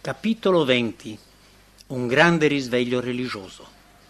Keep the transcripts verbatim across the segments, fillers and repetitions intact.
Capitolo venti. Un grande risveglio religioso.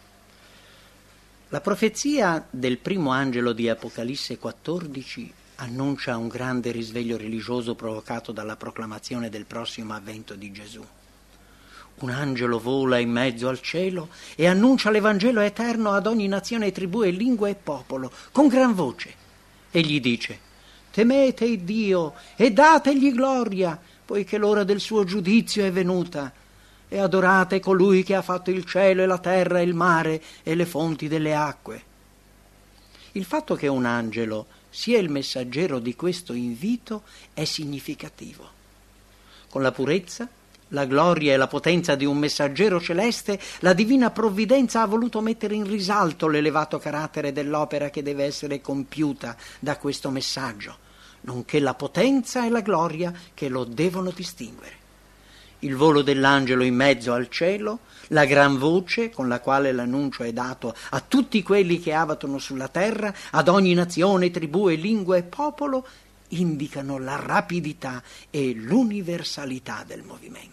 La profezia del primo angelo di Apocalisse quattordici annuncia un grande risveglio religioso provocato dalla proclamazione del prossimo avvento di Gesù. Un angelo vola in mezzo al cielo e annuncia l'Evangelo eterno ad ogni nazione, tribù e lingua e popolo, con gran voce. Egli dice: temete il Dio e dategli gloria, poiché l'ora del suo giudizio è venuta, e adorate colui che ha fatto il cielo e la terra e il mare e le fonti delle acque. Il fatto che un angelo sia il messaggero di questo invito è significativo. Con la purezza, la gloria e la potenza di un messaggero celeste, la divina provvidenza ha voluto mettere in risalto l'elevato carattere dell'opera che deve essere compiuta da questo messaggio, nonché la potenza e la gloria che lo devono distinguere. Il volo dell'angelo in mezzo al cielo, la gran voce con la quale l'annuncio è dato a tutti quelli che abitano sulla terra, ad ogni nazione, tribù e lingua e popolo, indicano la rapidità e l'universalità del movimento.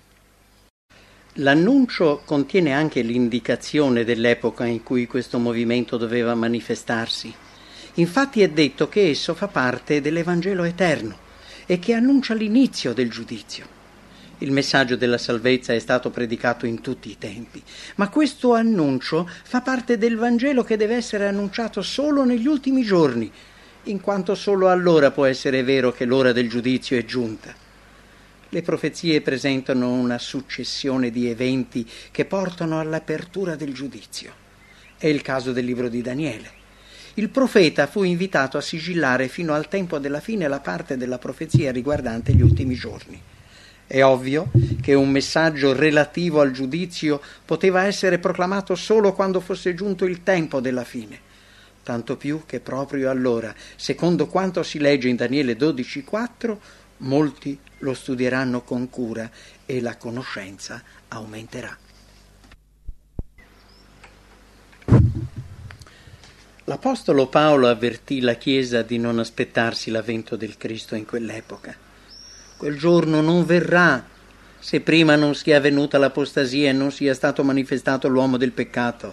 L'annuncio contiene anche l'indicazione dell'epoca in cui questo movimento doveva manifestarsi. Infatti è detto che esso fa parte dell'Evangelo eterno e che annuncia l'inizio del giudizio. Il messaggio della salvezza è stato predicato in tutti i tempi, ma questo annuncio fa parte del Vangelo che deve essere annunciato solo negli ultimi giorni, in quanto solo allora può essere vero che l'ora del giudizio è giunta. Le profezie presentano una successione di eventi che portano all'apertura del giudizio. È il caso del libro di Daniele. Il profeta fu invitato a sigillare fino al tempo della fine la parte della profezia riguardante gli ultimi giorni. È ovvio che un messaggio relativo al giudizio poteva essere proclamato solo quando fosse giunto il tempo della fine, tanto più che proprio allora, secondo quanto si legge in Daniele dodici quattro, molti lo studieranno con cura e la conoscenza aumenterà. L'Apostolo Paolo avvertì la Chiesa di non aspettarsi l'avvento del Cristo in quell'epoca. Quel giorno non verrà se prima non sia venuta l'apostasia e non sia stato manifestato l'uomo del peccato.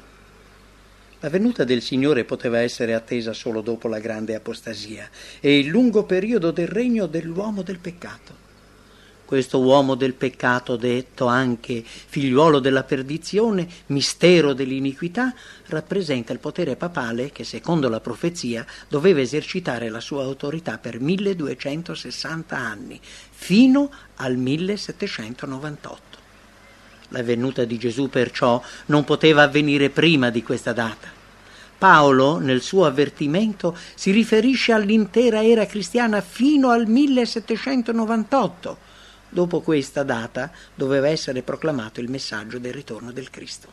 La venuta del Signore poteva essere attesa solo dopo la grande apostasia e il lungo periodo del regno dell'uomo del peccato. Questo uomo del peccato, detto anche figliuolo della perdizione, mistero dell'iniquità, rappresenta il potere papale che, secondo la profezia, doveva esercitare la sua autorità per milleduecentosessanta anni, fino al millesettecentonovantotto. La venuta di Gesù, perciò, non poteva avvenire prima di questa data. Paolo, nel suo avvertimento, si riferisce all'intera era cristiana fino al millesettecentonovantotto. Dopo questa data doveva essere proclamato il messaggio del ritorno del Cristo.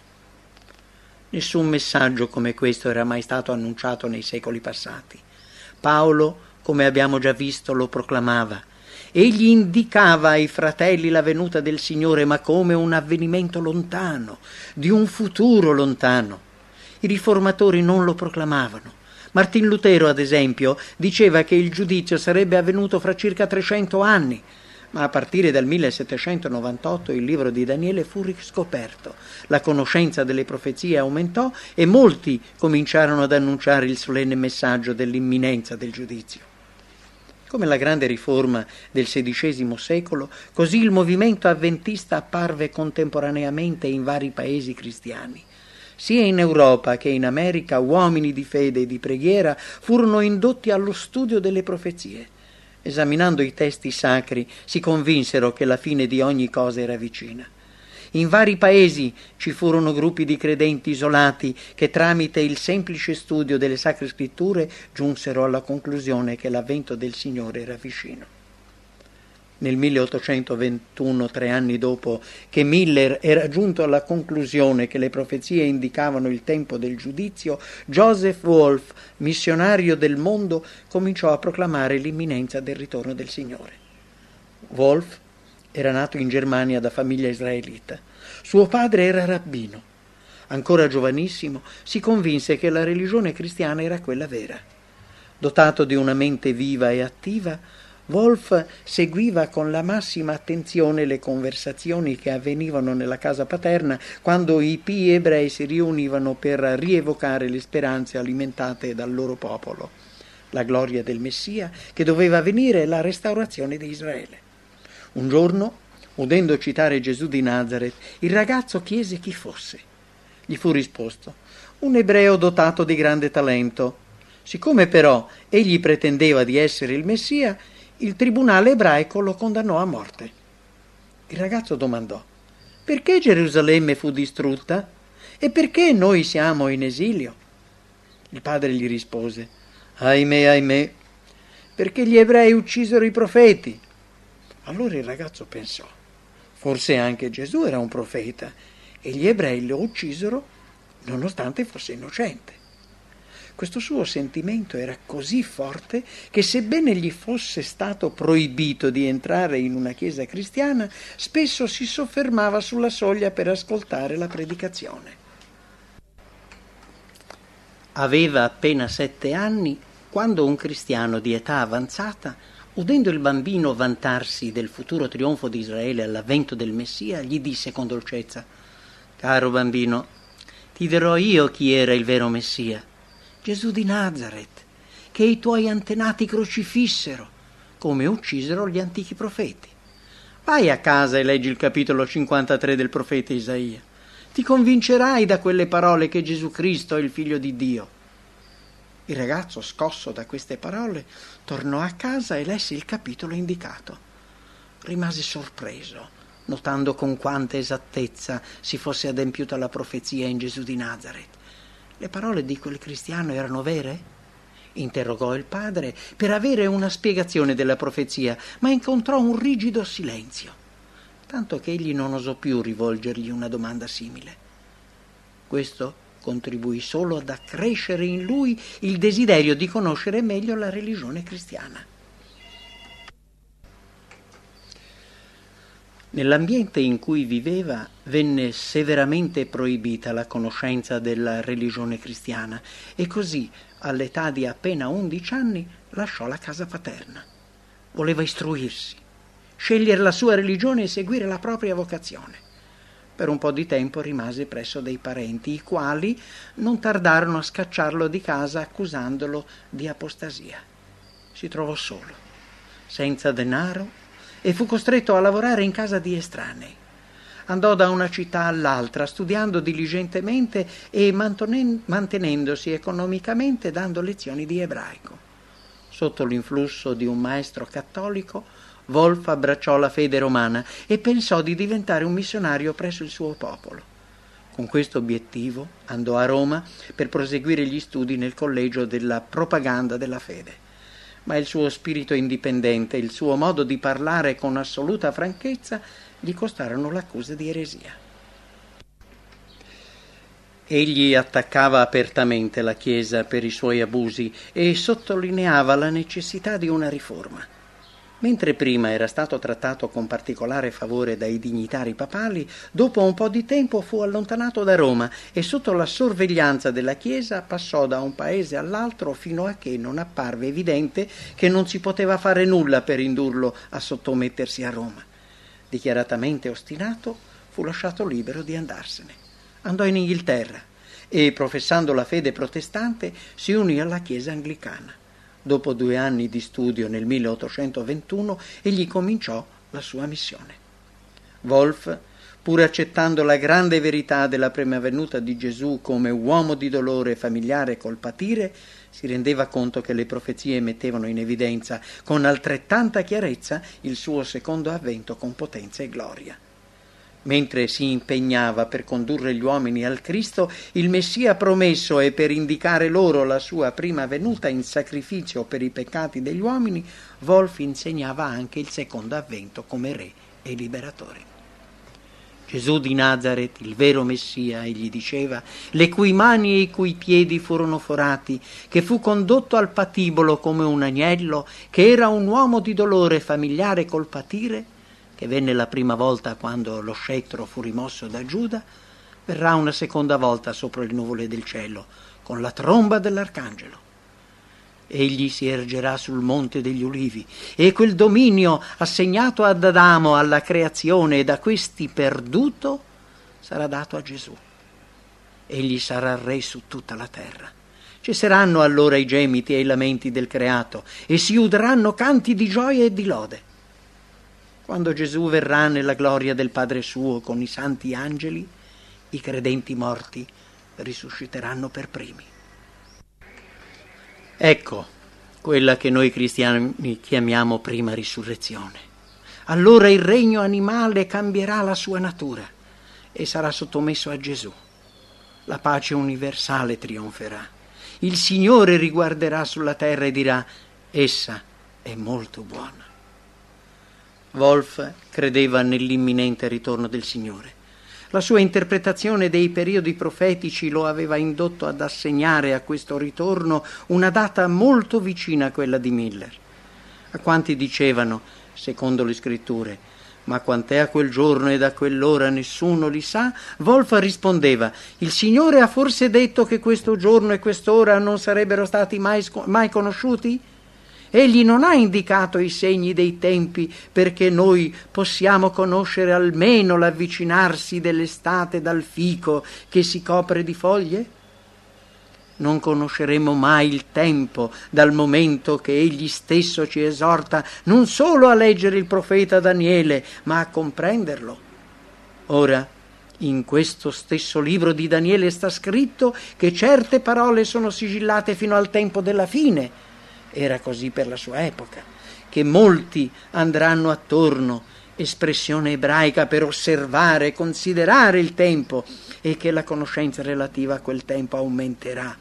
Nessun messaggio come questo era mai stato annunciato nei secoli passati. Paolo, come abbiamo già visto, lo proclamava. Egli indicava ai fratelli la venuta del Signore, ma come un avvenimento lontano, di un futuro lontano. I riformatori non lo proclamavano. Martin Lutero, ad esempio, diceva che il giudizio sarebbe avvenuto fra circa trecento anni, ma a partire dal millesettecentonovantotto il libro di Daniele fu riscoperto, la conoscenza delle profezie aumentò e molti cominciarono ad annunciare il solenne messaggio dell'imminenza del giudizio. Come la grande riforma del sedicesimo secolo, così il movimento avventista apparve contemporaneamente in vari paesi cristiani. Sia in Europa che in America uomini di fede e di preghiera furono indotti allo studio delle profezie. Esaminando i testi sacri si convinsero che la fine di ogni cosa era vicina. In vari paesi ci furono gruppi di credenti isolati che tramite il semplice studio delle sacre scritture giunsero alla conclusione che l'avvento del Signore era vicino. Nel milleottocentoventuno, tre anni dopo che Miller era giunto alla conclusione che le profezie indicavano il tempo del giudizio, Joseph Wolf, missionario del mondo, cominciò a proclamare l'imminenza del ritorno del Signore. Wolf era nato in Germania da famiglia israelita. Suo padre era rabbino. Ancora giovanissimo si convinse che la religione cristiana era quella vera. Dotato di una mente viva e attiva, Wolf seguiva con la massima attenzione le conversazioni che avvenivano nella casa paterna quando i pii ebrei si riunivano per rievocare le speranze alimentate dal loro popolo, la gloria del Messia che doveva venire e la restaurazione di Israele. Un giorno, udendo citare Gesù di Nazaret, il ragazzo chiese chi fosse. Gli fu risposto: un ebreo dotato di grande talento. Siccome però egli pretendeva di essere il Messia, il tribunale ebraico lo condannò a morte. Il ragazzo domandò: perché Gerusalemme fu distrutta? E perché noi siamo in esilio? Il padre gli rispose: ahimè, ahimè, perché gli ebrei uccisero i profeti. Allora il ragazzo pensò: forse anche Gesù era un profeta e gli ebrei lo uccisero nonostante fosse innocente. Questo suo sentimento era così forte che, sebbene gli fosse stato proibito di entrare in una chiesa cristiana, spesso si soffermava sulla soglia per ascoltare la predicazione. Aveva appena sette anni quando un cristiano di età avanzata, udendo il bambino vantarsi del futuro trionfo di Israele all'avvento del Messia, gli disse con dolcezza: caro bambino, ti dirò io chi era il vero Messia, Gesù di Nazaret, che i tuoi antenati crocifissero, come uccisero gli antichi profeti. Vai a casa e leggi il capitolo cinquantatré del profeta Isaia. Ti convincerai da quelle parole che Gesù Cristo è il Figlio di Dio. Il ragazzo, scosso da queste parole, tornò a casa e lesse il capitolo indicato. Rimase sorpreso, notando con quanta esattezza si fosse adempiuta la profezia in Gesù di Nazaret. Le parole di quel cristiano erano vere? Interrogò il padre per avere una spiegazione della profezia, ma incontrò un rigido silenzio, tanto che egli non osò più rivolgergli una domanda simile. Questo contribuì solo ad accrescere in lui il desiderio di conoscere meglio la religione cristiana. Nell'ambiente in cui viveva venne severamente proibita la conoscenza della religione cristiana e così, all'età di appena undici anni, lasciò la casa paterna. Voleva istruirsi, scegliere la sua religione e seguire la propria vocazione. Per un po' di tempo rimase presso dei parenti, i quali non tardarono a scacciarlo di casa accusandolo di apostasia. Si trovò solo, senza denaro, e fu costretto a lavorare in casa di estranei. Andò da una città all'altra, studiando diligentemente e mantenendosi economicamente dando lezioni di ebraico. Sotto l'influsso di un maestro cattolico, Wolf abbracciò la fede romana e pensò di diventare un missionario presso il suo popolo. Con questo obiettivo andò a Roma per proseguire gli studi nel collegio della propaganda della fede. Ma il suo spirito indipendente e il suo modo di parlare con assoluta franchezza gli costarono l'accusa di eresia. Egli attaccava apertamente la Chiesa per i suoi abusi e sottolineava la necessità di una riforma. Mentre prima era stato trattato con particolare favore dai dignitari papali, dopo un po' di tempo fu allontanato da Roma e sotto la sorveglianza della Chiesa passò da un paese all'altro fino a che non apparve evidente che non si poteva fare nulla per indurlo a sottomettersi a Roma. Dichiaratamente ostinato, fu lasciato libero di andarsene. Andò in Inghilterra e, professando la fede protestante, si unì alla Chiesa anglicana. Dopo due anni di studio nel milleottocentoventuno, egli cominciò la sua missione. Wolf, pur accettando la grande verità della prima venuta di Gesù come uomo di dolore familiare col patire, si rendeva conto che le profezie mettevano in evidenza con altrettanta chiarezza il suo secondo avvento con potenza e gloria. Mentre si impegnava per condurre gli uomini al Cristo, il Messia promesso, e per indicare loro la sua prima venuta in sacrificio per i peccati degli uomini, Wolf insegnava anche il secondo avvento come re e liberatore. Gesù di Nazaret, il vero Messia, egli diceva, le cui mani e i cui piedi furono forati, che fu condotto al patibolo come un agnello, che era un uomo di dolore familiare col patire, che venne la prima volta quando lo scettro fu rimosso da Giuda, verrà una seconda volta sopra le nuvole del cielo, con la tromba dell'arcangelo. Egli si ergerà sul monte degli ulivi e quel dominio assegnato ad Adamo alla creazione e da questi perduto sarà dato a Gesù. Egli sarà re su tutta la terra. Cesseranno allora i gemiti e i lamenti del creato e si udranno canti di gioia e di lode. Quando Gesù verrà nella gloria del Padre suo con i santi angeli, i credenti morti risusciteranno per primi. Ecco quella che noi cristiani chiamiamo prima risurrezione. Allora il regno animale cambierà la sua natura e sarà sottomesso a Gesù. La pace universale trionferà. Il Signore riguarderà sulla terra e dirà: essa è molto buona. Wolf credeva nell'imminente ritorno del Signore. La sua interpretazione dei periodi profetici lo aveva indotto ad assegnare a questo ritorno una data molto vicina a quella di Miller. A quanti dicevano, secondo le scritture, ma quant'è a quel giorno ed a quell'ora nessuno li sa, Wolf rispondeva: il Signore ha forse detto che questo giorno e quest'ora non sarebbero stati mai, mai conosciuti? Egli non ha indicato i segni dei tempi perché noi possiamo conoscere almeno l'avvicinarsi dell'estate dal fico che si copre di foglie? Non conosceremo mai il tempo dal momento che egli stesso ci esorta non solo a leggere il profeta Daniele, ma a comprenderlo. Ora, in questo stesso libro di Daniele sta scritto che certe parole sono sigillate fino al tempo della fine. Era così per la sua epoca, che molti andranno attorno, espressione ebraica per osservare e considerare il tempo, e che la conoscenza relativa a quel tempo aumenterà.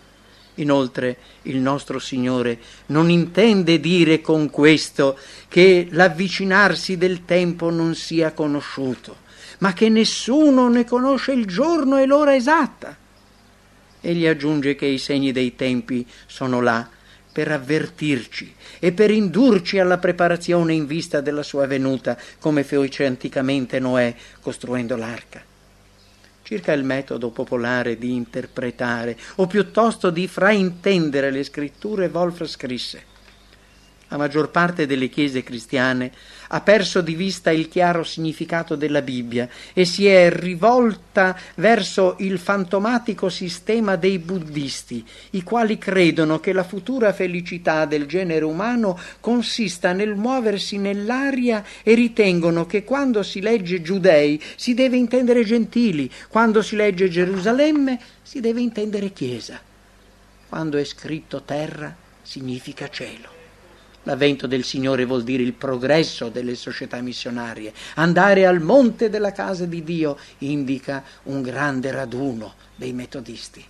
Inoltre il nostro Signore non intende dire con questo che l'avvicinarsi del tempo non sia conosciuto, ma che nessuno ne conosce il giorno e l'ora esatta. Egli aggiunge che i segni dei tempi sono là per avvertirci e per indurci alla preparazione in vista della sua venuta, come fece anticamente Noè costruendo l'arca. Circa il metodo popolare di interpretare, o piuttosto di fraintendere le scritture, Wolf scrisse: la maggior parte delle chiese cristiane ha perso di vista il chiaro significato della Bibbia e si è rivolta verso il fantomatico sistema dei buddisti, i quali credono che la futura felicità del genere umano consista nel muoversi nell'aria e ritengono che quando si legge giudei si deve intendere gentili, quando si legge Gerusalemme si deve intendere chiesa, quando è scritto terra significa cielo. L'avvento del Signore vuol dire il progresso delle società missionarie. Andare al monte della casa di Dio indica un grande raduno dei metodisti.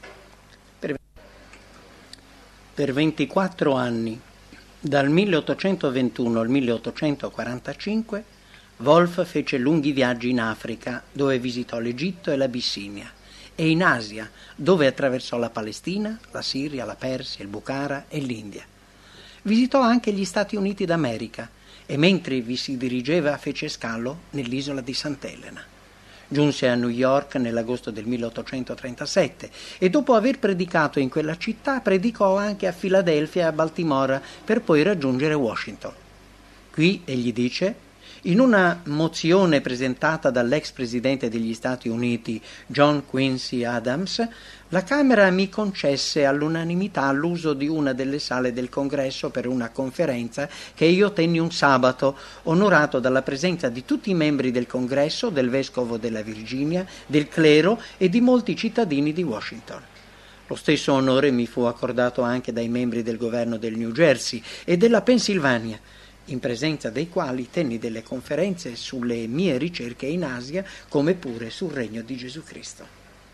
Per, per ventiquattro anni, dal milleottocentoventuno al milleottocentoquarantacinque, Wolf fece lunghi viaggi in Africa, dove visitò l'Egitto e l'Abissinia, e in Asia, dove attraversò la Palestina, la Siria, la Persia, il Bukhara e l'India. Visitò anche gli Stati Uniti d'America e mentre vi si dirigeva fece scalo nell'isola di Sant'Elena. Giunse a New York nell'agosto del milleottocentotrentasette e dopo aver predicato in quella città predicò anche a Filadelfia e a Baltimora per poi raggiungere Washington. Qui, egli dice, in una mozione presentata dall'ex presidente degli Stati Uniti John Quincy Adams, la Camera mi concesse all'unanimità l'uso di una delle sale del Congresso per una conferenza che io tenni un sabato, onorato dalla presenza di tutti i membri del Congresso, del Vescovo della Virginia, del clero e di molti cittadini di Washington. Lo stesso onore mi fu accordato anche dai membri del governo del New Jersey e della Pennsylvania, in presenza dei quali tenni delle conferenze sulle mie ricerche in Asia, come pure sul regno di Gesù Cristo.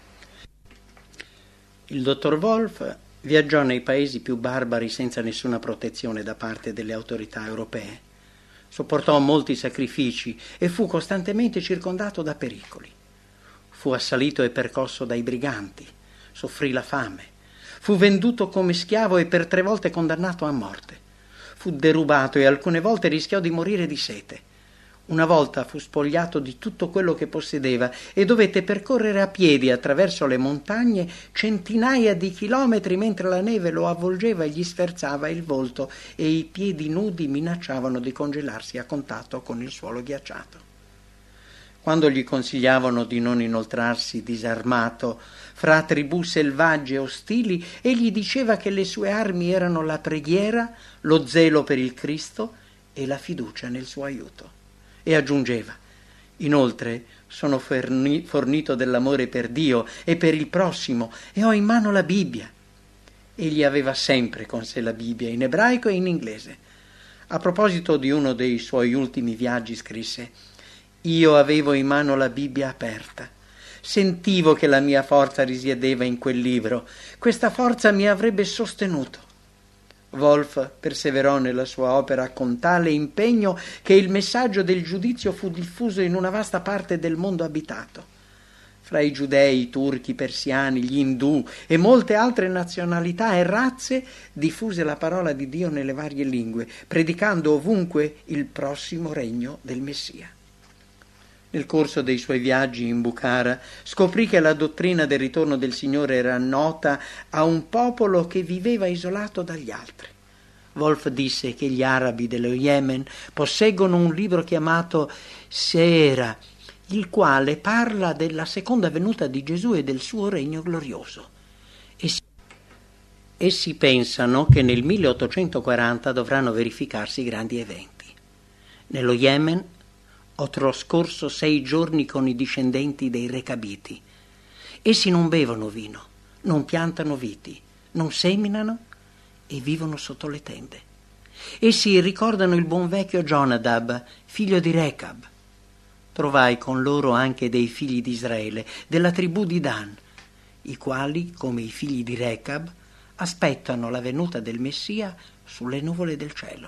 Il dottor Wolf viaggiò nei paesi più barbari senza nessuna protezione da parte delle autorità europee. Sopportò molti sacrifici e fu costantemente circondato da pericoli. Fu assalito e percosso dai briganti, soffrì la fame, fu venduto come schiavo e per tre volte condannato a morte. Fu derubato e alcune volte rischiò di morire di sete. Una volta fu spogliato di tutto quello che possedeva e dovette percorrere a piedi attraverso le montagne centinaia di chilometri mentre la neve lo avvolgeva e gli sferzava il volto e i piedi nudi minacciavano di congelarsi a contatto con il suolo ghiacciato. Quando gli consigliavano di non inoltrarsi disarmato fra tribù selvagge e ostili, egli diceva che le sue armi erano la preghiera, lo zelo per il Cristo e la fiducia nel suo aiuto. E aggiungeva: inoltre sono forni- fornito dell'amore per Dio e per il prossimo e ho in mano la Bibbia. Egli aveva sempre con sé la Bibbia in ebraico e in inglese. A proposito di uno dei suoi ultimi viaggi scrisse: io avevo in mano la Bibbia aperta. Sentivo che la mia forza risiedeva in quel libro. Questa forza mi avrebbe sostenuto. Wolf perseverò nella sua opera con tale impegno che il messaggio del giudizio fu diffuso in una vasta parte del mondo abitato. Fra i giudei, i turchi, i persiani, gli indù e molte altre nazionalità e razze diffuse la parola di Dio nelle varie lingue, predicando ovunque il prossimo regno del Messia. Nel corso dei suoi viaggi in Bukhara scoprì che la dottrina del ritorno del Signore era nota a un popolo che viveva isolato dagli altri. Wolf disse che gli arabi dello Yemen posseggono un libro chiamato Seera, il quale parla della seconda venuta di Gesù e del suo regno glorioso. Essi, essi pensano che nel milleottocentoquaranta dovranno verificarsi grandi eventi. Nello Yemen ho trascorso sei giorni con i discendenti dei Recabiti. Essi non bevono vino, non piantano viti, non seminano e vivono sotto le tende. Essi ricordano il buon vecchio Jonadab, figlio di Recab. Trovai con loro anche dei figli di Israele, della tribù di Dan, i quali, come i figli di Recab, aspettano la venuta del Messia sulle nuvole del cielo.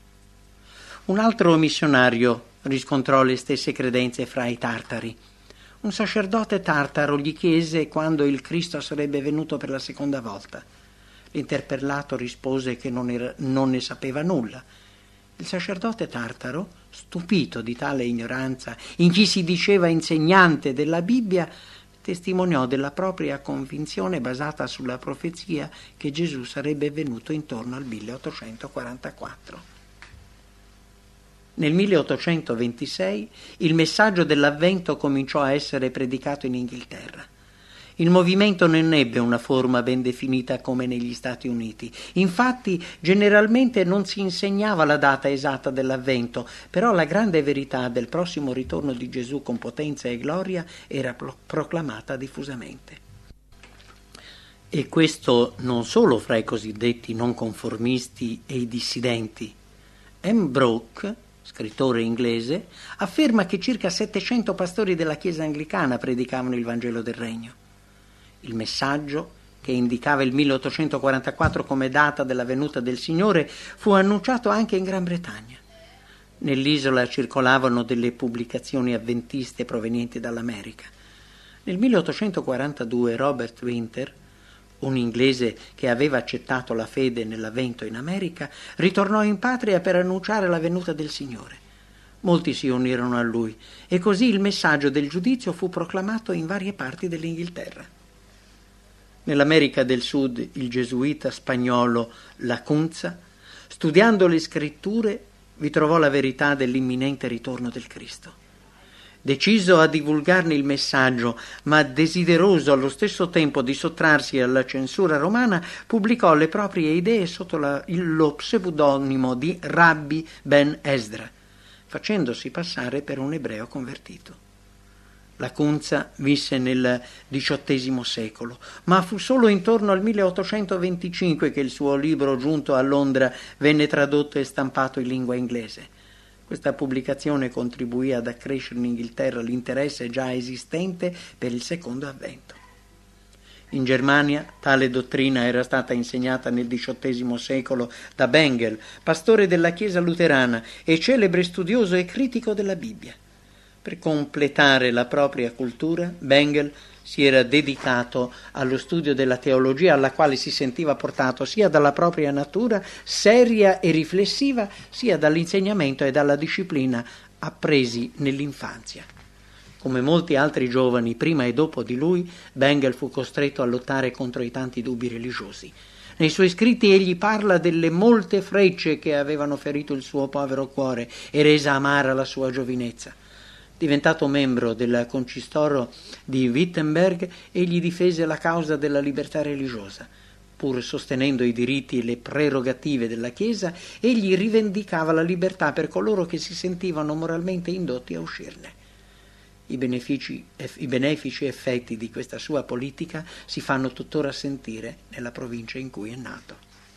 Un altro missionario riscontrò le stesse credenze fra i tartari. Un sacerdote tartaro gli chiese quando il Cristo sarebbe venuto per la seconda volta. L'interpellato rispose che non, era, non ne sapeva nulla. Il sacerdote tartaro, stupito di tale ignoranza, in chi si diceva insegnante della Bibbia, testimoniò della propria convinzione basata sulla profezia che Gesù sarebbe venuto intorno al milleottocentoquarantaquattro. Nel milleottocentoventisei il messaggio dell'Avvento cominciò a essere predicato in Inghilterra. Il movimento non ebbe una forma ben definita come negli Stati Uniti. Infatti, generalmente non si insegnava la data esatta dell'Avvento, però la grande verità del prossimo ritorno di Gesù con potenza e gloria era pro- proclamata diffusamente. E questo non solo fra i cosiddetti non conformisti e i dissidenti. M. Brooke, scrittore inglese, afferma che circa settecento pastori della Chiesa anglicana predicavano il Vangelo del Regno. Il messaggio, che indicava il milleottocentoquarantaquattro come data della venuta del Signore, fu annunciato anche in Gran Bretagna. Nell'isola circolavano delle pubblicazioni avventiste provenienti dall'America. Nel milleottocentoquarantadue Robert Winter, un inglese che aveva accettato la fede nell'avvento in America, ritornò in patria per annunciare la venuta del Signore. Molti si unirono a lui e così il messaggio del giudizio fu proclamato in varie parti dell'Inghilterra. Nell'America del Sud il gesuita spagnolo Lacunza, studiando le scritture, vi trovò la verità dell'imminente ritorno del Cristo. Deciso a divulgarne il messaggio, ma desideroso allo stesso tempo di sottrarsi alla censura romana, pubblicò le proprie idee sotto la, lo pseudonimo di Rabbi Ben Esdra, facendosi passare per un ebreo convertito. Lacunza visse nel diciottesimo secolo, ma fu solo intorno al milleottocentoventicinque che il suo libro, giunto a Londra, venne tradotto e stampato in lingua inglese. Questa pubblicazione contribuì ad accrescere in Inghilterra l'interesse già esistente per il secondo avvento. In Germania tale dottrina era stata insegnata nel diciottesimo secolo da Bengel, pastore della Chiesa luterana e celebre studioso e critico della Bibbia. Per completare la propria cultura, Bengel si era dedicato allo studio della teologia, alla quale si sentiva portato sia dalla propria natura seria e riflessiva, sia dall'insegnamento e dalla disciplina appresi nell'infanzia. Come molti altri giovani prima e dopo di lui, Bengel fu costretto a lottare contro i tanti dubbi religiosi. Nei suoi scritti egli parla delle molte frecce che avevano ferito il suo povero cuore e resa amara la sua giovinezza. Diventato membro del concistoro di Wittenberg, egli difese la causa della libertà religiosa. Pur sostenendo i diritti e le prerogative della Chiesa, egli rivendicava la libertà per coloro che si sentivano moralmente indotti a uscirne. I benefici, i benefici effetti di questa sua politica si fanno tuttora sentire nella provincia in cui è nato.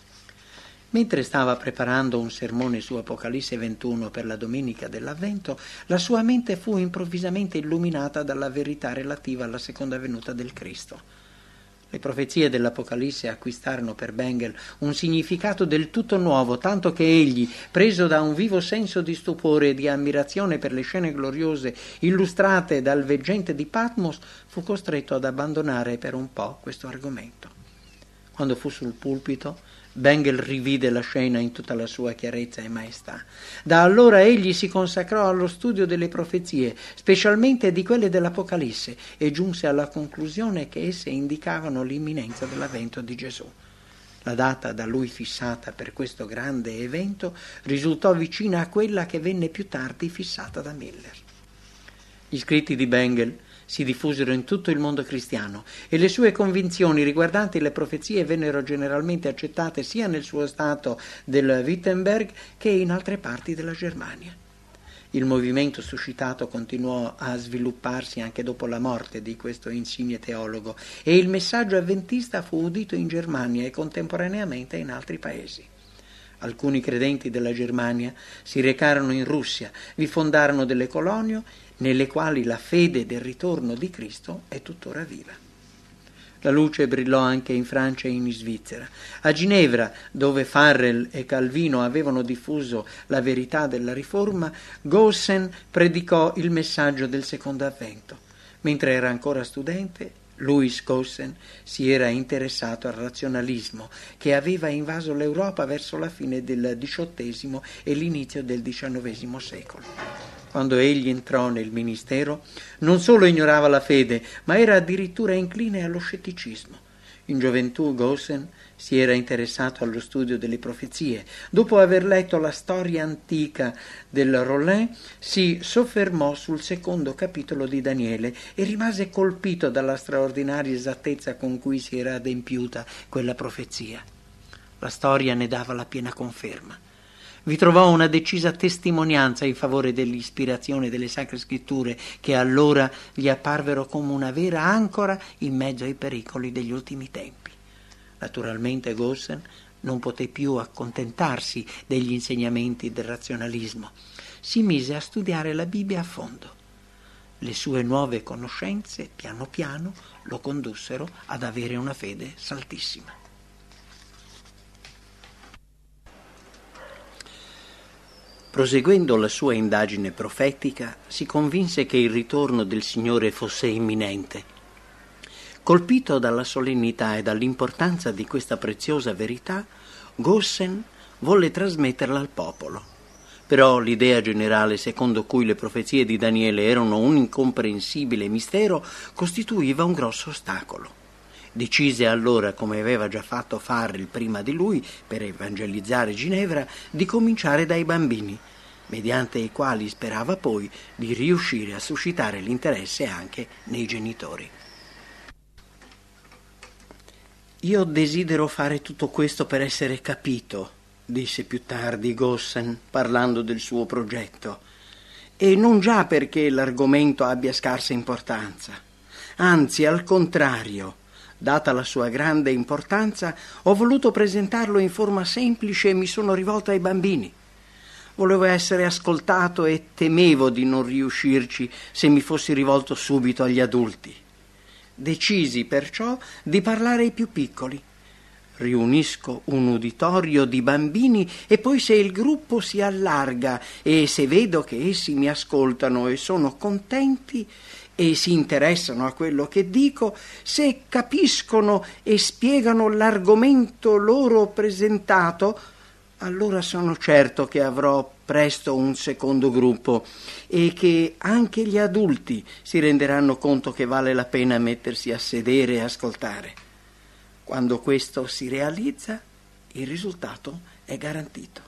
Mentre stava preparando un sermone su Apocalisse ventuno per la domenica dell'Avvento, la sua mente fu improvvisamente illuminata dalla verità relativa alla seconda venuta del Cristo. Le profezie dell'Apocalisse acquistarono per Bengel un significato del tutto nuovo, tanto che egli, preso da un vivo senso di stupore e di ammirazione per le scene gloriose illustrate dal veggente di Patmos, fu costretto ad abbandonare per un po' questo argomento. Quando fu sul pulpito, Bengel rivide la scena in tutta la sua chiarezza e maestà. Da allora egli si consacrò allo studio delle profezie, specialmente di quelle dell'Apocalisse, e giunse alla conclusione che esse indicavano l'imminenza dell'avvento di Gesù. La data da lui fissata per questo grande evento risultò vicina a quella che venne più tardi fissata da Miller. Gli scritti di Bengel si diffusero in tutto il mondo cristiano e le sue convinzioni riguardanti le profezie vennero generalmente accettate sia nel suo stato del Wittenberg che in altre parti della Germania. Il movimento suscitato continuò a svilupparsi anche dopo la morte di questo insigne teologo e il messaggio avventista fu udito in Germania e contemporaneamente in altri paesi. Alcuni credenti della Germania si recarono in Russia, vi fondarono delle colonie nelle quali la fede del ritorno di Cristo è tuttora viva. La luce brillò anche in Francia e in Svizzera. A Ginevra, dove Farel e Calvino avevano diffuso la verità della Riforma, Gossen predicò il messaggio del secondo avvento. Mentre era ancora studente, Louis Gossen si era interessato al razionalismo che aveva invaso l'Europa verso la fine del diciottesimo e l'inizio del diciannovesimo secolo. Quando egli entrò nel ministero, non solo ignorava la fede, ma era addirittura incline allo scetticismo. In gioventù Gossen si era interessato allo studio delle profezie. Dopo aver letto la storia antica del Rollin, si soffermò sul secondo capitolo di Daniele e rimase colpito dalla straordinaria esattezza con cui si era adempiuta quella profezia. La storia ne dava la piena conferma. Vi trovò una decisa testimonianza in favore dell'ispirazione delle Sacre Scritture, che allora gli apparvero come una vera ancora in mezzo ai pericoli degli ultimi tempi. Naturalmente Gossen non poté più accontentarsi degli insegnamenti del razionalismo. Si mise a studiare la Bibbia a fondo. Le sue nuove conoscenze, piano piano, lo condussero ad avere una fede saltissima. Proseguendo la sua indagine profetica, si convinse che il ritorno del Signore fosse imminente. Colpito dalla solennità e dall'importanza di questa preziosa verità, Gossen volle trasmetterla al popolo. Però l'idea generale secondo cui le profezie di Daniele erano un incomprensibile mistero costituiva un grosso ostacolo. Decise allora, come aveva già fatto Farel prima di lui per evangelizzare Ginevra, di cominciare dai bambini, mediante i quali sperava poi di riuscire a suscitare l'interesse anche nei genitori. Io desidero fare tutto questo per essere capito, disse più tardi Gossen parlando del suo progetto, e non già perché l'argomento abbia scarsa importanza, anzi al contrario. Data la sua grande importanza, ho voluto presentarlo in forma semplice e mi sono rivolto ai bambini. Volevo essere ascoltato e temevo di non riuscirci se mi fossi rivolto subito agli adulti. Decisi perciò di parlare ai più piccoli. Riunisco un uditorio di bambini e poi, se il gruppo si allarga e se vedo che essi mi ascoltano e sono contenti e si interessano a quello che dico, se capiscono e spiegano l'argomento loro presentato, allora sono certo che avrò presto un secondo gruppo e che anche gli adulti si renderanno conto che vale la pena mettersi a sedere e ascoltare. Quando questo si realizza, il risultato è garantito.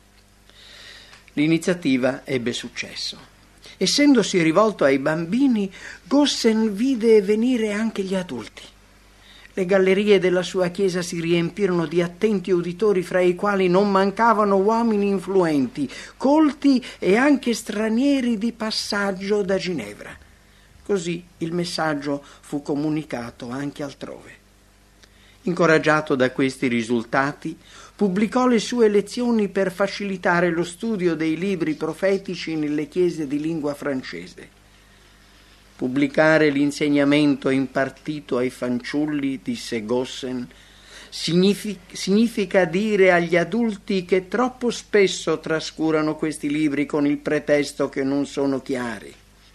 L'iniziativa ebbe successo. Essendosi rivolto ai bambini, Gossen vide venire anche gli adulti. Le gallerie della sua chiesa si riempirono di attenti uditori, fra i quali non mancavano uomini influenti, colti e anche stranieri di passaggio da Ginevra. Così il messaggio fu comunicato anche altrove. Incoraggiato da questi risultati, pubblicò le sue lezioni per facilitare lo studio dei libri profetici nelle chiese di lingua francese. Pubblicare l'insegnamento impartito ai fanciulli, disse Gossen, significa, significa dire agli adulti che troppo spesso trascurano questi libri con il pretesto che non sono chiari.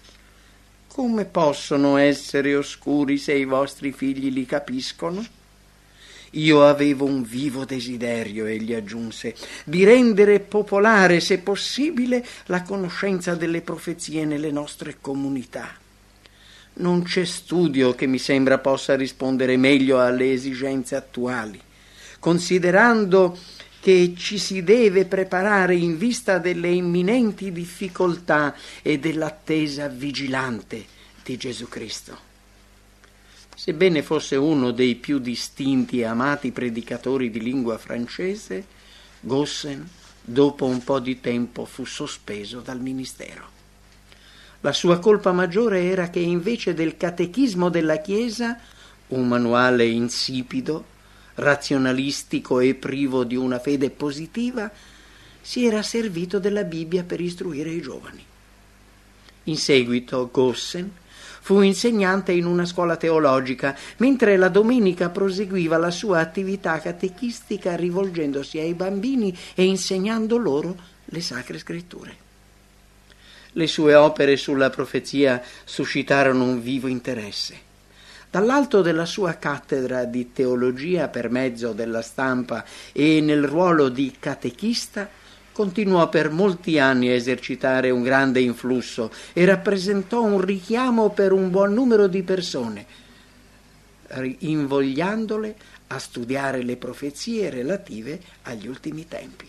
Come possono essere oscuri se i vostri figli li capiscono? Io avevo un vivo desiderio, egli aggiunse, di rendere popolare, se possibile, la conoscenza delle profezie nelle nostre comunità. Non c'è studio che mi sembra possa rispondere meglio alle esigenze attuali, considerando che ci si deve preparare in vista delle imminenti difficoltà e dell'attesa vigilante di Gesù Cristo. Sebbene fosse uno dei più distinti e amati predicatori di lingua francese, Gossen, dopo un po' di tempo, fu sospeso dal ministero. La sua colpa maggiore era che invece del catechismo della Chiesa, un manuale insipido, razionalistico e privo di una fede positiva, si era servito della Bibbia per istruire i giovani. In seguito Gossen fu insegnante in una scuola teologica, mentre la domenica proseguiva la sua attività catechistica rivolgendosi ai bambini e insegnando loro le Sacre Scritture. Le sue opere sulla profezia suscitarono un vivo interesse. Dall'alto della sua cattedra di teologia per mezzo della stampa e nel ruolo di catechista, continuò per molti anni a esercitare un grande influsso e rappresentò un richiamo per un buon numero di persone, invogliandole a studiare le profezie relative agli ultimi tempi.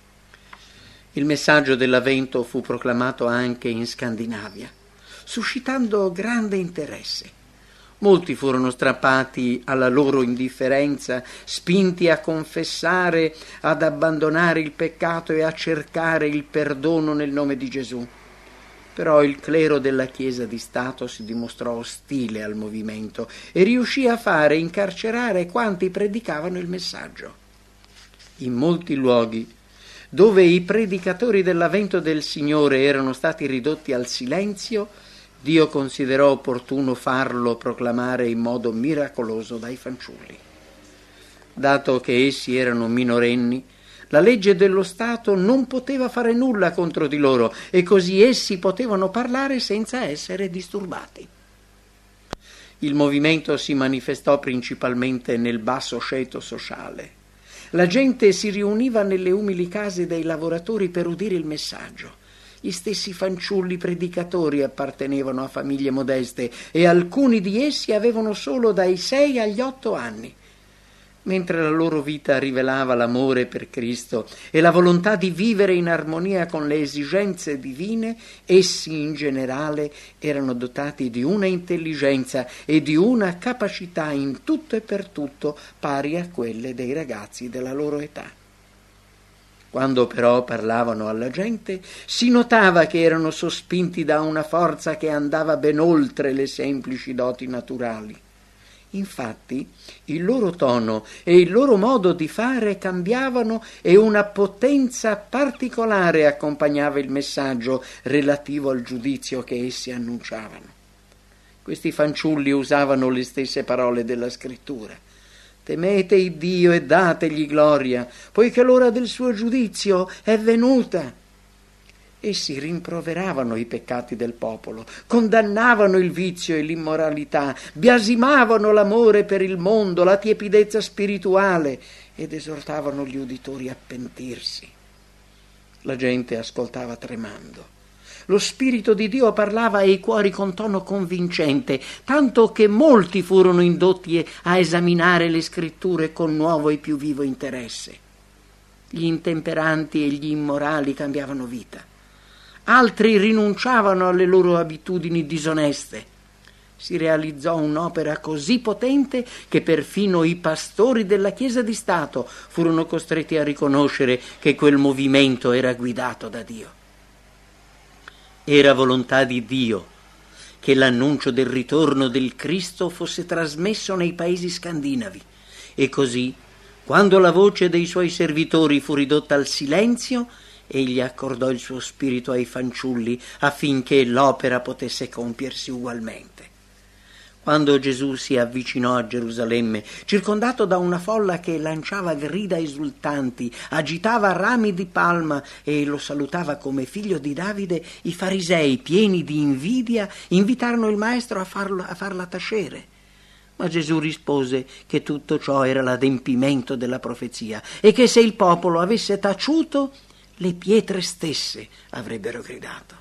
Il messaggio dell'Avvento fu proclamato anche in Scandinavia, suscitando grande interesse. Molti furono strappati alla loro indifferenza, spinti a confessare, ad abbandonare il peccato e a cercare il perdono nel nome di Gesù. Però il clero della Chiesa di Stato si dimostrò ostile al movimento e riuscì a fare incarcerare quanti predicavano il messaggio. In molti luoghi, dove i predicatori dell'Avvento del Signore erano stati ridotti al silenzio, Dio considerò opportuno farlo proclamare in modo miracoloso dai fanciulli. Dato che essi erano minorenni, la legge dello Stato non poteva fare nulla contro di loro e così essi potevano parlare senza essere disturbati. Il movimento si manifestò principalmente nel basso ceto sociale. La gente si riuniva nelle umili case dei lavoratori per udire il messaggio. Gli stessi fanciulli predicatori appartenevano a famiglie modeste e alcuni di essi avevano solo dai sei agli otto anni. Mentre la loro vita rivelava l'amore per Cristo e la volontà di vivere in armonia con le esigenze divine, essi in generale erano dotati di una intelligenza e di una capacità in tutto e per tutto pari a quelle dei ragazzi della loro età. Quando però parlavano alla gente, si notava che erano sospinti da una forza che andava ben oltre le semplici doti naturali. Infatti, il loro tono e il loro modo di fare cambiavano e una potenza particolare accompagnava il messaggio relativo al giudizio che essi annunciavano. Questi fanciulli usavano le stesse parole della Scrittura. Temete il Dio e dategli gloria, poiché l'ora del suo giudizio è venuta. Essi rimproveravano i peccati del popolo, condannavano il vizio e l'immoralità, biasimavano l'amore per il mondo, la tiepidezza spirituale ed esortavano gli uditori a pentirsi. La gente ascoltava tremando. Lo Spirito di Dio parlava ai cuori con tono convincente, tanto che molti furono indotti a esaminare le scritture con nuovo e più vivo interesse. Gli intemperanti e gli immorali cambiavano vita. Altri rinunciavano alle loro abitudini disoneste. Si realizzò un'opera così potente che perfino i pastori della Chiesa di Stato furono costretti a riconoscere che quel movimento era guidato da Dio. Era volontà di Dio che l'annuncio del ritorno del Cristo fosse trasmesso nei paesi scandinavi e così, quando la voce dei suoi servitori fu ridotta al silenzio, egli accordò il suo spirito ai fanciulli affinché l'opera potesse compiersi ugualmente. Quando Gesù si avvicinò a Gerusalemme, circondato da una folla che lanciava grida esultanti, agitava rami di palma e lo salutava come figlio di Davide, i farisei, pieni di invidia, invitarono il maestro a, farlo, a farla tacere. Ma Gesù rispose che tutto ciò era l'adempimento della profezia e che se il popolo avesse taciuto, le pietre stesse avrebbero gridato.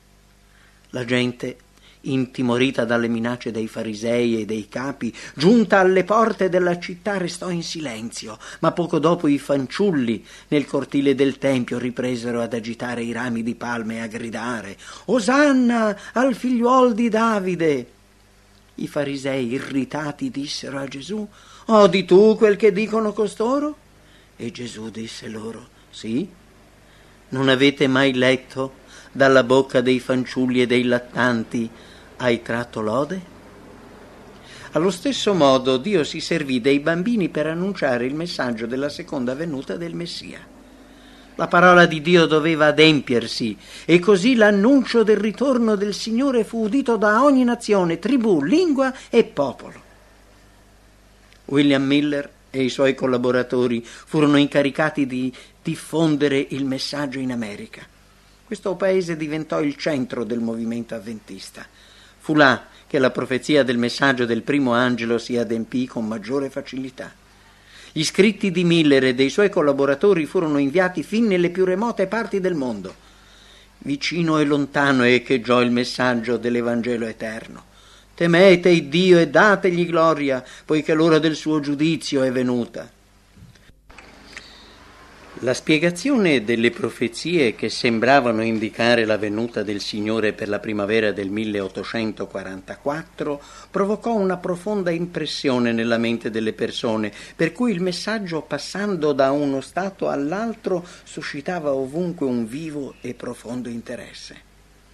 La gente, intimorita dalle minacce dei farisei e dei capi, giunta alle porte della città restò in silenzio, ma poco dopo i fanciulli nel cortile del tempio ripresero ad agitare i rami di palme e a gridare: «Osanna al figliuol di Davide!» I farisei irritati dissero a Gesù: «Odi tu quel che dicono costoro?» E Gesù disse loro: «Sì? Non avete mai letto dalla bocca dei fanciulli e dei lattanti hai tratto lode?» Allo stesso modo Dio si servì dei bambini per annunciare il messaggio della seconda venuta del Messia. La parola di Dio doveva adempiersi e così l'annuncio del ritorno del Signore fu udito da ogni nazione, tribù, lingua e popolo. William Miller e i suoi collaboratori furono incaricati di diffondere il messaggio in America. Questo paese diventò il centro del movimento avventista. Fu là che la profezia del messaggio del primo angelo si adempì con maggiore facilità. Gli scritti di Miller e dei suoi collaboratori furono inviati fin nelle più remote parti del mondo. Vicino e lontano echeggiò il messaggio dell'Evangelo eterno. Temete il Dio e dategli gloria, poiché l'ora del suo giudizio è venuta. La spiegazione delle profezie che sembravano indicare la venuta del Signore per la primavera del milleottocentoquarantaquattro provocò una profonda impressione nella mente delle persone, per cui il messaggio, passando da uno stato all'altro, suscitava ovunque un vivo e profondo interesse.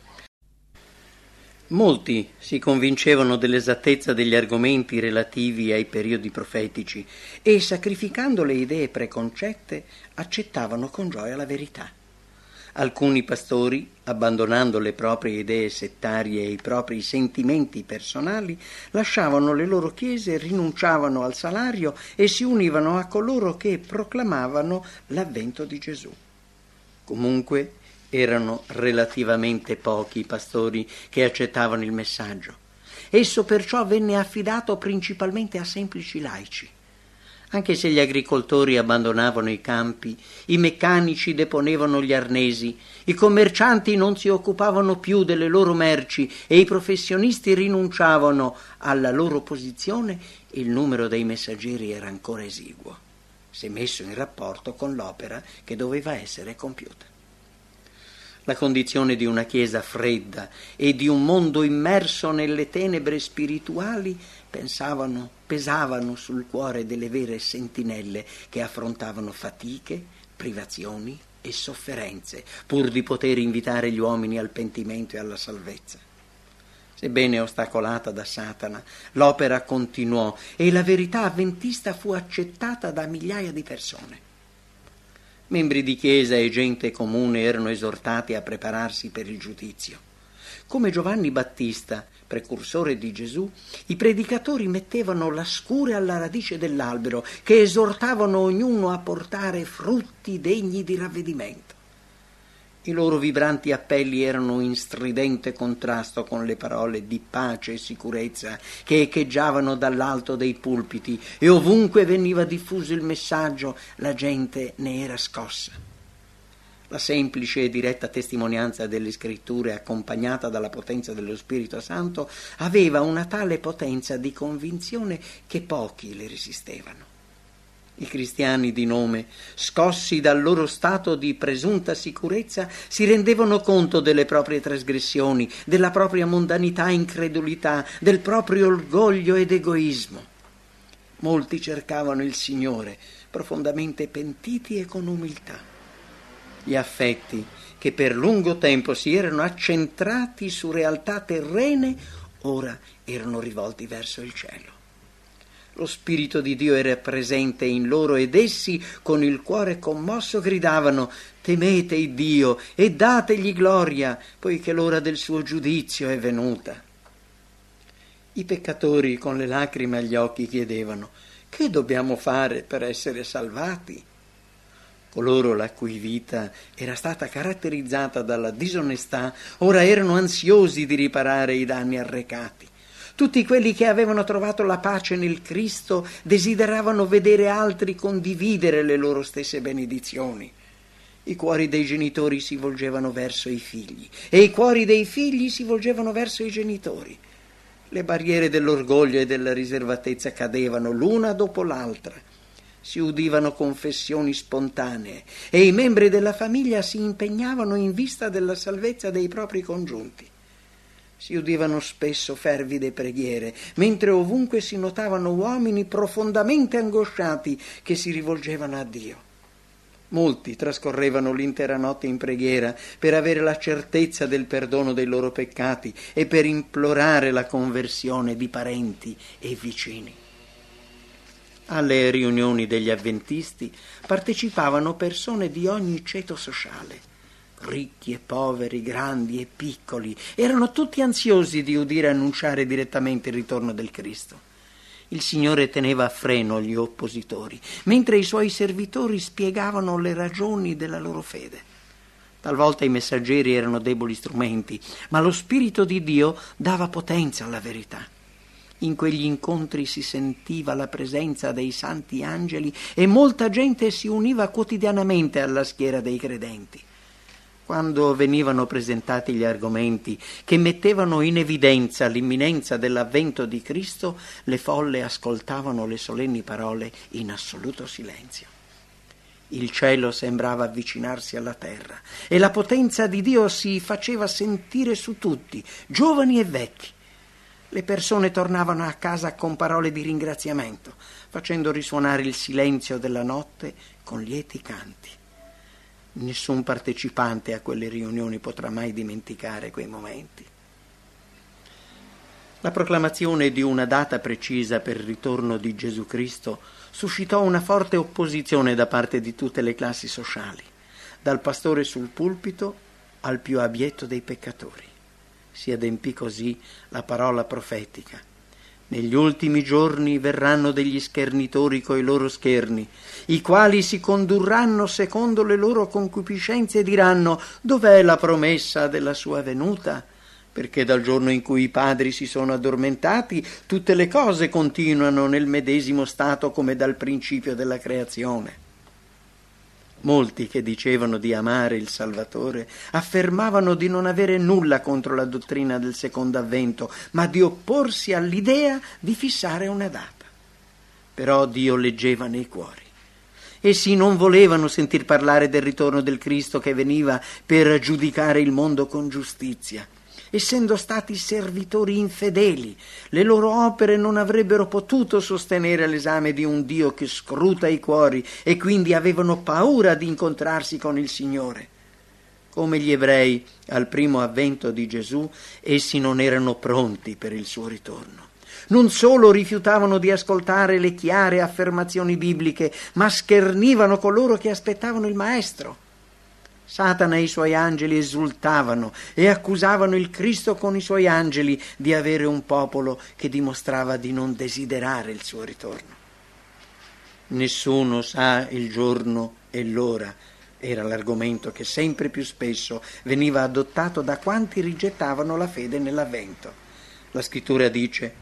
Molti si convincevano dell'esattezza degli argomenti relativi ai periodi profetici e, sacrificando le idee preconcette, accettavano con gioia la verità. Alcuni pastori, abbandonando le proprie idee settarie e i propri sentimenti personali, lasciavano le loro chiese, rinunciavano al salario e si univano a coloro che proclamavano l'avvento di Gesù. Comunque, erano relativamente pochi i pastori che accettavano il messaggio. Esso perciò venne affidato principalmente a semplici laici. Anche se gli agricoltori abbandonavano i campi, i meccanici deponevano gli arnesi, i commercianti non si occupavano più delle loro merci e i professionisti rinunciavano alla loro posizione, il numero dei messaggeri era ancora esiguo, se messo in rapporto con l'opera che doveva essere compiuta. La condizione di una chiesa fredda e di un mondo immerso nelle tenebre spirituali pensavano, pesavano sul cuore delle vere sentinelle che affrontavano fatiche, privazioni e sofferenze, pur di poter invitare gli uomini al pentimento e alla salvezza. Sebbene ostacolata da Satana, l'opera continuò e la verità avventista fu accettata da migliaia di persone. Membri di chiesa e gente comune erano esortati a prepararsi per il giudizio. Come Giovanni Battista, precursore di Gesù, i predicatori mettevano la scure alla radice dell'albero, che esortavano ognuno a portare frutti degni di ravvedimento. I loro vibranti appelli erano in stridente contrasto con le parole di pace e sicurezza che echeggiavano dall'alto dei pulpiti, e ovunque veniva diffuso il messaggio la gente ne era scossa. La semplice e diretta testimonianza delle scritture, accompagnata dalla potenza dello Spirito Santo, aveva una tale potenza di convinzione che pochi le resistevano. I cristiani di nome, scossi dal loro stato di presunta sicurezza, si rendevano conto delle proprie trasgressioni, della propria mondanità e incredulità, del proprio orgoglio ed egoismo. Molti cercavano il Signore, profondamente pentiti e con umiltà. Gli affetti, che per lungo tempo si erano accentrati su realtà terrene, ora erano rivolti verso il cielo. Lo Spirito di Dio era presente in loro ed essi, con il cuore commosso, gridavano: «Temete il Dio e dategli gloria, poiché l'ora del suo giudizio è venuta». I peccatori, con le lacrime agli occhi, chiedevano: «Che dobbiamo fare per essere salvati?» Coloro la cui vita era stata caratterizzata dalla disonestà ora erano ansiosi di riparare i danni arrecati. Tutti quelli che avevano trovato la pace nel Cristo desideravano vedere altri condividere le loro stesse benedizioni. I cuori dei genitori si volgevano verso i figli e i cuori dei figli si volgevano verso i genitori. Le barriere dell'orgoglio e della riservatezza cadevano l'una dopo l'altra. Si udivano confessioni spontanee e i membri della famiglia si impegnavano in vista della salvezza dei propri congiunti. Si udivano spesso fervide preghiere, mentre ovunque si notavano uomini profondamente angosciati che si rivolgevano a Dio. Molti trascorrevano l'intera notte in preghiera per avere la certezza del perdono dei loro peccati e per implorare la conversione di parenti e vicini. Alle riunioni degli avventisti partecipavano persone di ogni ceto sociale, ricchi e poveri, grandi e piccoli, erano tutti ansiosi di udire annunciare direttamente il ritorno del Cristo. Il Signore teneva a freno gli oppositori, mentre i suoi servitori spiegavano le ragioni della loro fede. Talvolta i messaggeri erano deboli strumenti, ma lo Spirito di Dio dava potenza alla verità. In quegli incontri si sentiva la presenza dei santi angeli e molta gente si univa quotidianamente alla schiera dei credenti. Quando venivano presentati gli argomenti che mettevano in evidenza l'imminenza dell'avvento di Cristo, le folle ascoltavano le solenni parole in assoluto silenzio. Il cielo sembrava avvicinarsi alla terra e la potenza di Dio si faceva sentire su tutti, giovani e vecchi. Le persone tornavano a casa con parole di ringraziamento, facendo risuonare il silenzio della notte con lieti canti. Nessun partecipante a quelle riunioni potrà mai dimenticare quei momenti. La proclamazione di una data precisa per il ritorno di Gesù Cristo suscitò una forte opposizione da parte di tutte le classi sociali, dal pastore sul pulpito al più abietto dei peccatori. Si adempì così la parola profetica: negli ultimi giorni verranno degli schernitori coi loro scherni, i quali si condurranno secondo le loro concupiscenze e diranno: dov'è la promessa della sua venuta? Perché dal giorno in cui i padri si sono addormentati, tutte le cose continuano nel medesimo stato come dal principio della creazione. Molti che dicevano di amare il Salvatore affermavano di non avere nulla contro la dottrina del secondo avvento, ma di opporsi all'idea di fissare una data. Però Dio leggeva nei cuori. Essi non volevano sentir parlare del ritorno del Cristo che veniva per giudicare il mondo con giustizia. Essendo stati servitori infedeli, le loro opere non avrebbero potuto sostenere l'esame di un Dio che scruta i cuori e quindi avevano paura di incontrarsi con il Signore. Come gli ebrei al primo avvento di Gesù, essi non erano pronti per il suo ritorno. Non solo rifiutavano di ascoltare le chiare affermazioni bibliche, ma schernivano coloro che aspettavano il Maestro. Satana e i suoi angeli esultavano e accusavano il Cristo con i suoi angeli di avere un popolo che dimostrava di non desiderare il suo ritorno. Nessuno sa il giorno e l'ora, era l'argomento che sempre più spesso veniva adottato da quanti rigettavano la fede nell'avvento. La scrittura dice: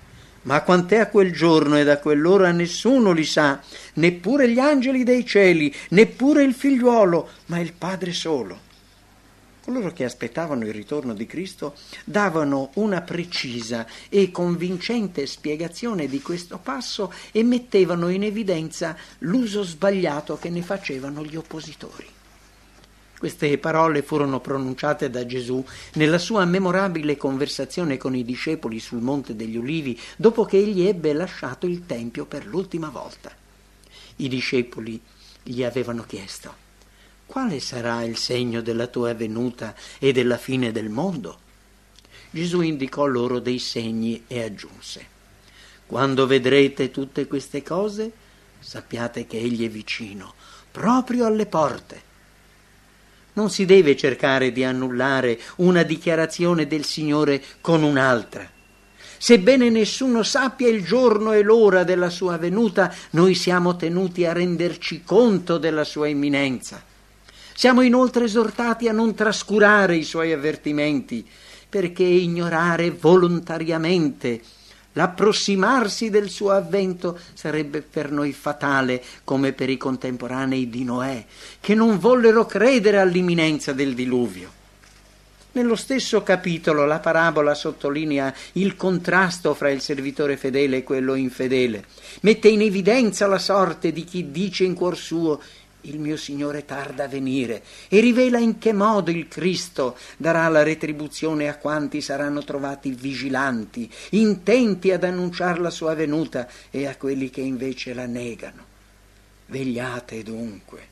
Ma quant'è a quel giorno ed a quell'ora nessuno li sa, neppure gli angeli dei cieli, neppure il figliuolo, ma il Padre solo. Coloro che aspettavano il ritorno di Cristo davano una precisa e convincente spiegazione di questo passo e mettevano in evidenza l'uso sbagliato che ne facevano gli oppositori. Queste parole furono pronunciate da Gesù nella sua memorabile conversazione con i discepoli sul Monte degli Ulivi, dopo che egli ebbe lasciato il Tempio per l'ultima volta. I discepoli gli avevano chiesto: quale sarà il segno della tua venuta e della fine del mondo? Gesù indicò loro dei segni e aggiunse: quando vedrete tutte queste cose, sappiate che egli è vicino, proprio alle porte. Non si deve cercare di annullare una dichiarazione del Signore con un'altra. Sebbene nessuno sappia il giorno e l'ora della sua venuta, noi siamo tenuti a renderci conto della sua imminenza. Siamo inoltre esortati a non trascurare i suoi avvertimenti, perché ignorare volontariamente l'approssimarsi del suo avvento sarebbe per noi fatale, come per i contemporanei di Noè, che non vollero credere all'imminenza del diluvio. Nello stesso capitolo la parabola sottolinea il contrasto fra il servitore fedele e quello infedele, mette in evidenza la sorte di chi dice in cuor suo: il mio Signore tarda a venire, e rivela in che modo il Cristo darà la retribuzione a quanti saranno trovati vigilanti, intenti ad annunciare la sua venuta, e a quelli che invece la negano. Vegliate dunque,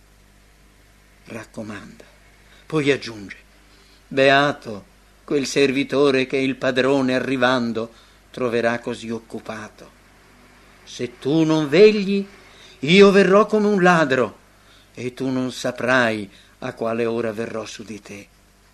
raccomanda. Poi aggiunge: beato quel servitore che il padrone arrivando troverà così occupato. Se tu non vegli, io verrò come un ladro, e tu non saprai a quale ora verrò su di te.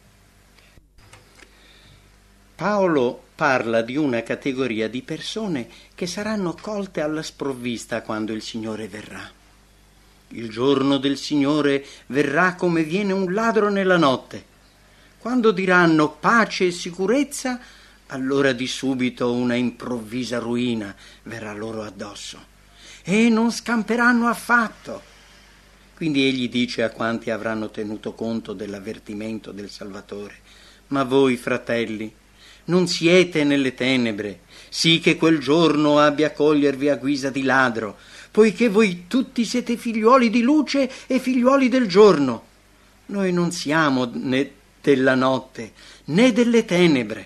Paolo parla di una categoria di persone che saranno colte alla sprovvista quando il Signore verrà. Il giorno del Signore verrà come viene un ladro nella notte. Quando diranno pace e sicurezza, allora di subito una improvvisa ruina verrà loro addosso e non scamperanno affatto. Quindi egli dice a quanti avranno tenuto conto dell'avvertimento del Salvatore: ma voi, fratelli, non siete nelle tenebre, sì che quel giorno abbia a cogliervi a guisa di ladro, poiché voi tutti siete figliuoli di luce e figliuoli del giorno. Noi non siamo né della notte né delle tenebre.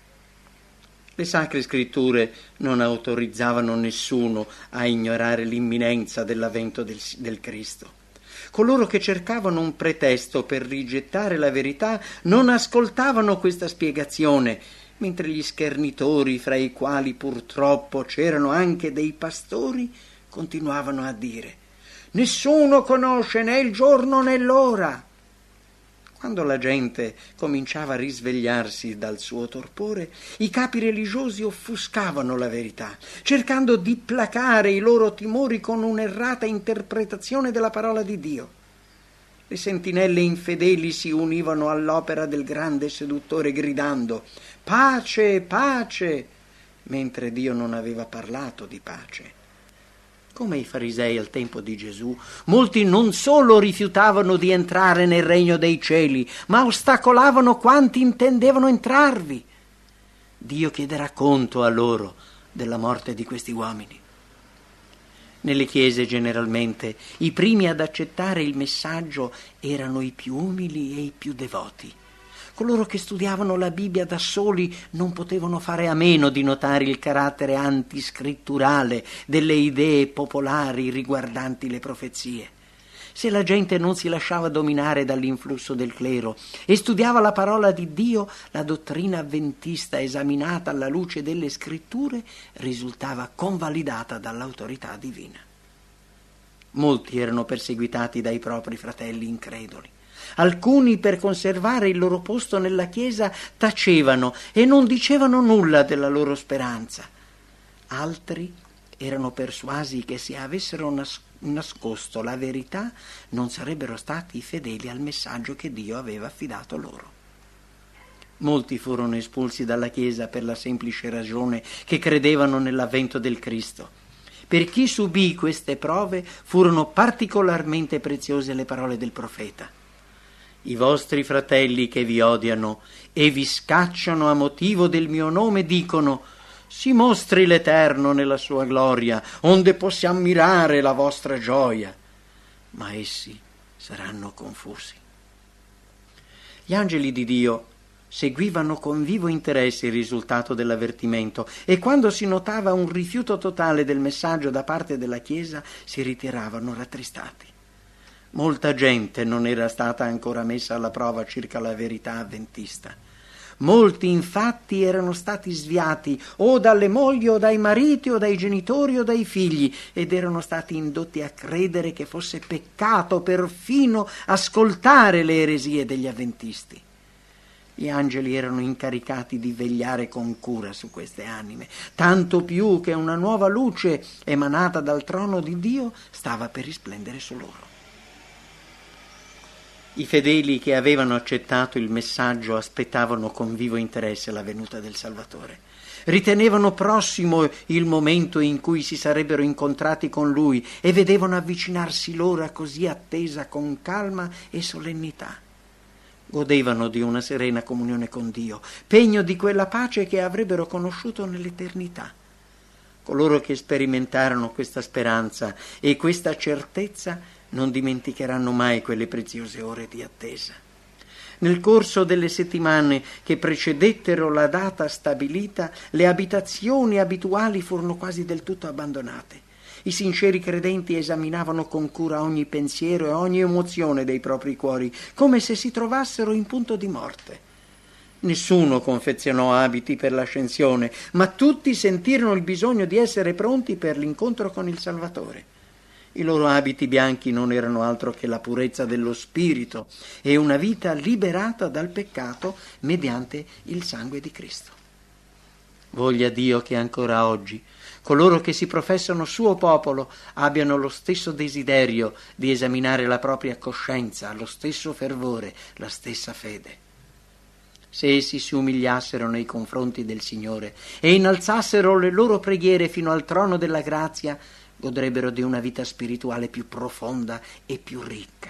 Le sacre scritture non autorizzavano nessuno a ignorare l'imminenza dell'avvento del, del Cristo. Coloro che cercavano un pretesto per rigettare la verità non ascoltavano questa spiegazione, mentre gli schernitori, fra i quali purtroppo c'erano anche dei pastori, continuavano a dire: nessuno conosce né il giorno né l'ora. Quando la gente cominciava a risvegliarsi dal suo torpore, i capi religiosi offuscavano la verità, cercando di placare i loro timori con un'errata interpretazione della parola di Dio. Le sentinelle infedeli si univano all'opera del grande seduttore gridando: pace, pace, mentre Dio non aveva parlato di pace. Come i farisei al tempo di Gesù, molti non solo rifiutavano di entrare nel regno dei cieli, ma ostacolavano quanti intendevano entrarvi. Dio chiederà conto a loro della morte di questi uomini. Nelle chiese generalmente i primi ad accettare il messaggio erano i più umili e i più devoti. Coloro che studiavano la Bibbia da soli non potevano fare a meno di notare il carattere antiscritturale delle idee popolari riguardanti le profezie. Se la gente non si lasciava dominare dall'influsso del clero e studiava la parola di Dio, la dottrina avventista esaminata alla luce delle scritture risultava convalidata dall'autorità divina. Molti erano perseguitati dai propri fratelli increduli. Alcuni, per conservare il loro posto nella Chiesa, tacevano e non dicevano nulla della loro speranza. Altri erano persuasi che se avessero nas- nascosto la verità non sarebbero stati fedeli al messaggio che Dio aveva affidato loro. Molti furono espulsi dalla Chiesa per la semplice ragione che credevano nell'avvento del Cristo. Per chi subì queste prove furono particolarmente preziose le parole del profeta. I vostri fratelli che vi odiano e vi scacciano a motivo del mio nome dicono: si mostri l'Eterno nella sua gloria, onde possiamo ammirare la vostra gioia. Ma essi saranno confusi. Gli angeli di Dio seguivano con vivo interesse il risultato dell'avvertimento e quando si notava un rifiuto totale del messaggio da parte della Chiesa si ritiravano rattristati. Molta gente non era stata ancora messa alla prova circa la verità avventista. Molti infatti erano stati sviati o dalle mogli o dai mariti o dai genitori o dai figli ed erano stati indotti a credere che fosse peccato perfino ascoltare le eresie degli avventisti. Gli angeli erano incaricati di vegliare con cura su queste anime, tanto più che una nuova luce emanata dal trono di Dio stava per risplendere su loro. I fedeli che avevano accettato il messaggio aspettavano con vivo interesse la venuta del Salvatore. Ritenevano prossimo il momento in cui si sarebbero incontrati con Lui e vedevano avvicinarsi l'ora così attesa con calma e solennità. Godevano di una serena comunione con Dio, pegno di quella pace che avrebbero conosciuto nell'eternità. Coloro che sperimentarono questa speranza e questa certezza non dimenticheranno mai quelle preziose ore di attesa. Nel corso delle settimane che precedettero la data stabilita, le abitazioni abituali furono quasi del tutto abbandonate. I sinceri credenti esaminavano con cura ogni pensiero e ogni emozione dei propri cuori, come se si trovassero in punto di morte. Nessuno confezionò abiti per l'ascensione, ma tutti sentirono il bisogno di essere pronti per l'incontro con il Salvatore. I loro abiti bianchi non erano altro che la purezza dello spirito e una vita liberata dal peccato mediante il sangue di Cristo. Voglia Dio che ancora oggi coloro che si professano suo popolo abbiano lo stesso desiderio di esaminare la propria coscienza, lo stesso fervore, la stessa fede. Se essi si umiliassero nei confronti del Signore e innalzassero le loro preghiere fino al trono della grazia, godrebbero di una vita spirituale più profonda e più ricca.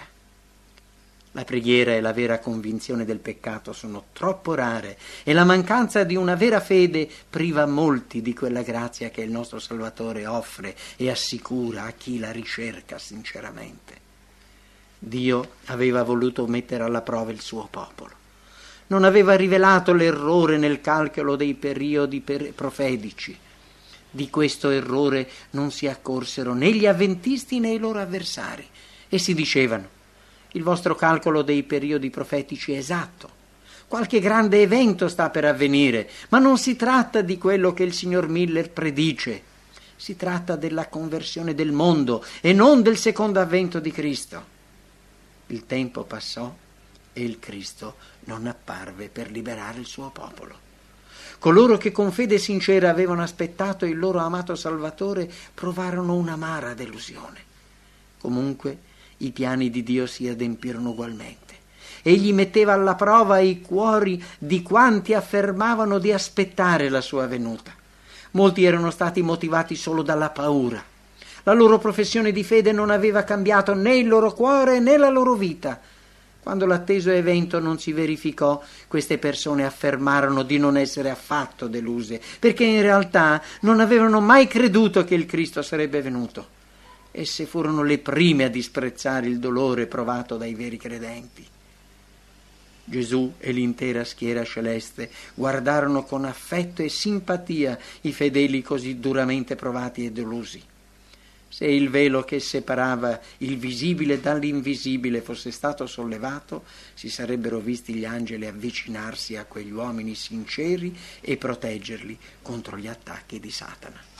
La preghiera e la vera convinzione del peccato sono troppo rare e la mancanza di una vera fede priva molti di quella grazia che il nostro Salvatore offre e assicura a chi la ricerca sinceramente. Dio aveva voluto mettere alla prova il suo popolo. Non aveva rivelato l'errore nel calcolo dei periodi per- profetici. Di questo errore non si accorsero né gli avventisti né i loro avversari. Essi dicevano: il vostro calcolo dei periodi profetici è esatto. Qualche grande evento sta per avvenire, ma non si tratta di quello che il signor Miller predice. Si tratta della conversione del mondo e non del secondo avvento di Cristo. Il tempo passò e il Cristo non apparve per liberare il suo popolo. Coloro che con fede sincera avevano aspettato il loro amato Salvatore provarono un'amara delusione. Comunque, i piani di Dio si adempirono ugualmente. Egli metteva alla prova i cuori di quanti affermavano di aspettare la sua venuta. Molti erano stati motivati solo dalla paura. La loro professione di fede non aveva cambiato né il loro cuore né la loro vita. Quando l'atteso evento non si verificò, queste persone affermarono di non essere affatto deluse, perché in realtà non avevano mai creduto che il Cristo sarebbe venuto. Esse furono le prime a disprezzare il dolore provato dai veri credenti. Gesù e l'intera schiera celeste guardarono con affetto e simpatia i fedeli così duramente provati e delusi. Se il velo che separava il visibile dall'invisibile fosse stato sollevato, si sarebbero visti gli angeli avvicinarsi a quegli uomini sinceri e proteggerli contro gli attacchi di Satana.